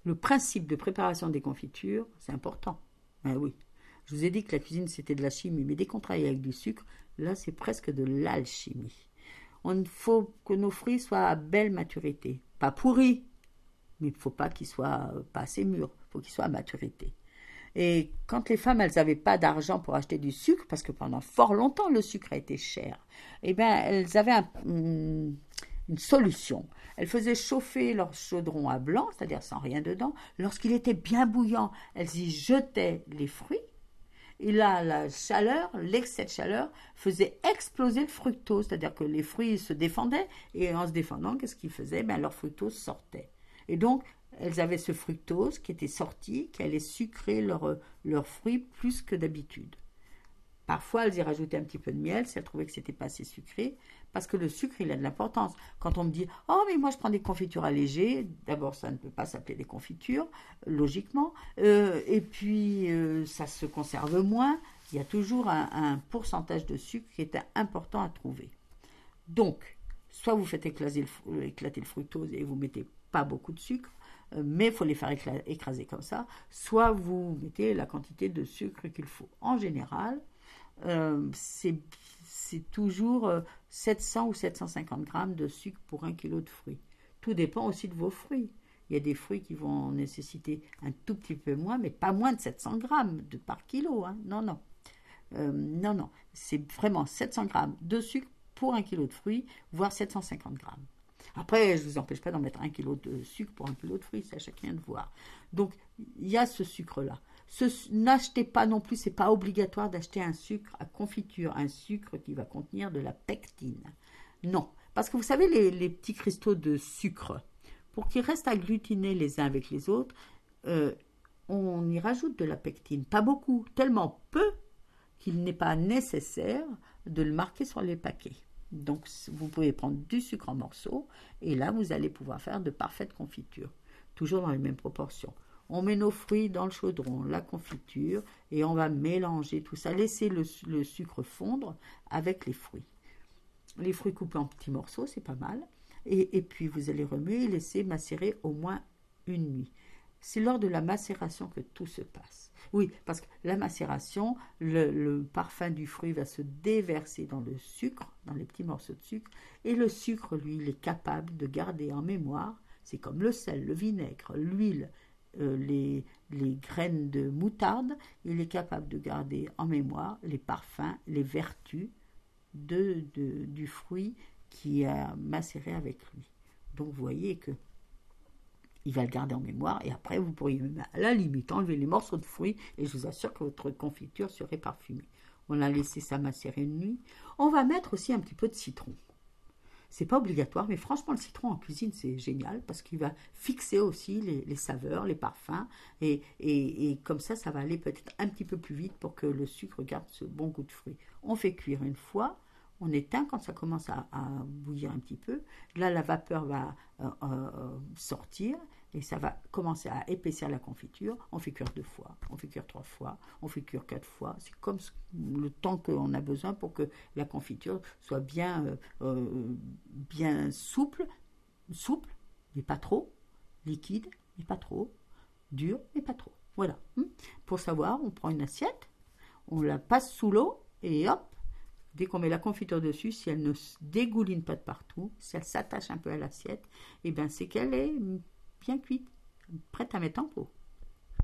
le principe de préparation des confitures, c'est important. Ben oui. Je vous ai dit que la cuisine, c'était de la chimie, mais dès qu'on travaille avec du sucre, là, c'est presque de l'alchimie. Il faut que nos fruits soient à belle maturité. Pas pourris, mais il ne faut pas qu'ils soient pas assez mûrs. Il faut qu'ils soient à maturité. Et quand les femmes, elles n'avaient pas d'argent pour acheter du sucre, parce que pendant fort longtemps, le sucre a été cher, eh bien, elles avaient une solution. Elles faisaient chauffer leur chaudron à blanc, c'est-à-dire sans rien dedans. Lorsqu'il était bien bouillant, elles y jetaient les fruits. Et là, la chaleur, l'excès de chaleur, faisait exploser le fructose, c'est-à-dire que les fruits se défendaient, et en se défendant, qu'est-ce qu'ils faisaient? Ben, leur fructose sortait. Et donc, elles avaient ce fructose qui était sorti, qui allait sucrer leurs fruits plus que d'habitude. Parfois, elles y rajoutaient un petit peu de miel si elles trouvaient que c'était pas assez sucré, parce que le sucre, il a de l'importance. Quand on me dit « Oh, mais moi, je prends des confitures allégées », d'abord, ça ne peut pas s'appeler des confitures, logiquement, et puis ça se conserve moins. Il y a toujours un pourcentage de sucre qui est important à trouver. Donc, soit vous faites éclater le fructose et vous mettez pas beaucoup de sucre, mais il faut les faire écraser comme ça, soit vous mettez la quantité de sucre qu'il faut. En général, c'est toujours 700 ou 750 grammes de sucre pour 1 kilo de fruits. Tout dépend aussi de vos fruits. Il y a des fruits qui vont nécessiter un tout petit peu moins, mais pas moins de 700 grammes par kilo. Hein. Non, non. Non. C'est vraiment 700 grammes de sucre pour 1 kilo de fruits, voire 750 grammes. Après, je ne vous empêche pas d'en mettre 1 kilo de sucre pour 1 kilo de fruits, c'est à chacun de voir. Donc, il y a ce sucre-là. N'achetez pas non plus, ce n'est pas obligatoire d'acheter un sucre à confiture, un sucre qui va contenir de la pectine. Non, parce que vous savez, les petits cristaux de sucre, pour qu'ils restent agglutinés les uns avec les autres, on y rajoute de la pectine. Pas beaucoup, tellement peu qu'il n'est pas nécessaire de le marquer sur les paquets. Donc, vous pouvez prendre du sucre en morceaux et là, vous allez pouvoir faire de parfaites confitures, toujours dans les mêmes proportions. On met nos fruits dans le chaudron, la confiture, et on va mélanger tout ça. Laissez le sucre fondre avec les fruits. Les fruits coupés en petits morceaux, c'est pas mal. Et puis, vous allez remuer et laisser macérer au moins une nuit. C'est lors de la macération que tout se passe. Oui, parce que la macération, le parfum du fruit va se déverser dans le sucre, dans les petits morceaux de sucre, et le sucre, lui, il est capable de garder en mémoire, c'est comme le sel, le vinaigre, l'huile, les graines de moutarde, il est capable de garder en mémoire les parfums, les vertus du fruit qui a macéré avec lui. Donc vous voyez que il va le garder en mémoire et après vous pourriez même à la limite enlever les morceaux de fruits et je vous assure que votre confiture serait parfumée. On a laissé ça macérer une nuit. On va mettre aussi un petit peu de citron. C'est pas obligatoire, mais franchement le citron en cuisine c'est génial parce qu'il va fixer aussi les saveurs, les parfums et comme ça va aller peut-être un petit peu plus vite pour que le sucre garde ce bon goût de fruit. On fait cuire une fois. On éteint quand ça commence à bouillir un petit peu. Là, la vapeur va sortir et ça va commencer à épaissir la confiture. On fait cuire 2 fois, on fait cuire 3 fois, on fait cuire 4 fois. C'est comme le temps qu'on a besoin pour que la confiture soit bien souple, mais pas trop, liquide, mais pas trop, dur, mais pas trop. Voilà. Pour savoir, on prend une assiette, on la passe sous l'eau et hop, dès qu'on met la confiture dessus, si elle ne se dégouline pas de partout, si elle s'attache un peu à l'assiette, et bien c'est qu'elle est bien cuite, prête à mettre en pot.